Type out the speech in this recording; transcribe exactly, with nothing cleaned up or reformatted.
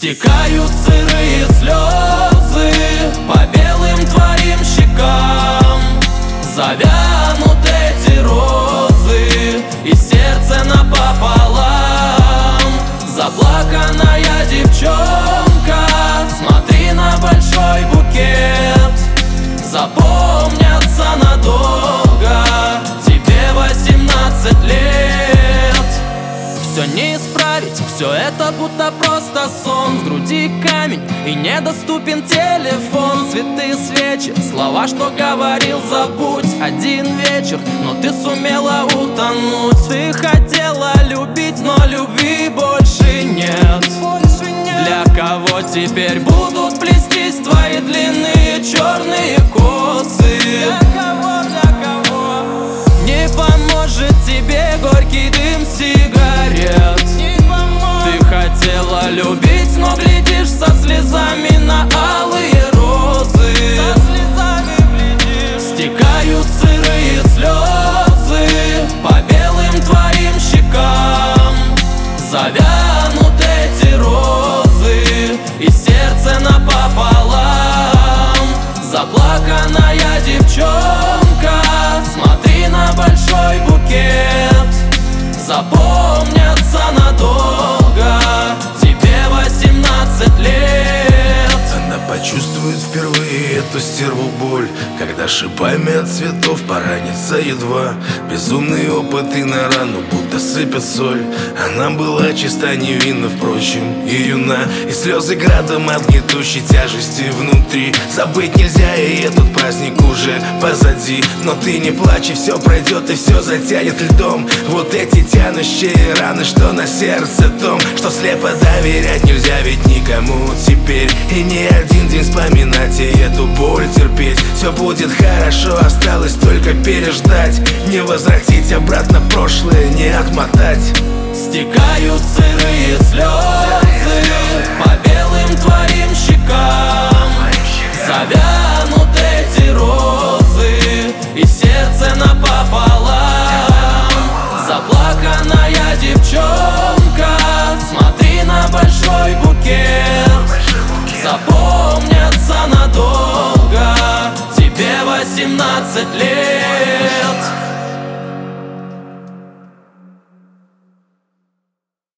Стекают сырые слезы по белым твоим щекам. Завянут эти розы, и сердце напополам. Заплаканная девчонка, смотри на большой букет. Запомнятся надолго, тебе восемнадцать лет. Все не исправить, все это будто просто сон. В груди камень и недоступен телефон. Цветы, свечи, слова, что говорил, забудь. Один вечер, но ты сумела утонуть. Ты хотела любить, но любви больше нет. Для кого теперь будут плестись твои длинные черные косы? Для кого, для кого? Не поможет тебе горький дым сигарет. Ты хотела любить, но глядишь со слезами на алые розы. Со слезами глядишь. Стекают сырые слезы по белым твоим щекам. Завянут эти розы, и сердце напополам. Заплаканная девчонка, смотри на большой букет. Запомнятся надолго, тебе восемнадцать лет. Она почувствует впервые эту стерву боль, когда шипами от цветов поранится едва. Безумный опыт и на рану будто сыпят соль. Она была чиста, невинна, впрочем, и юна. И слезы градом от гнетущей тяжести внутри. Забыть нельзя, и этот праздник уже позади. Но ты не плачь, и все пройдет, и все затянет льдом. Вот эти тянущие раны, что на сердце том, что слепо доверять нельзя ведь никому теперь. И не один день вспоминать и эту боль терпеть. Все будет хорошо, осталось только переждать. Не возвратить обратно прошлое, не отмотать. Стекают сырые слезы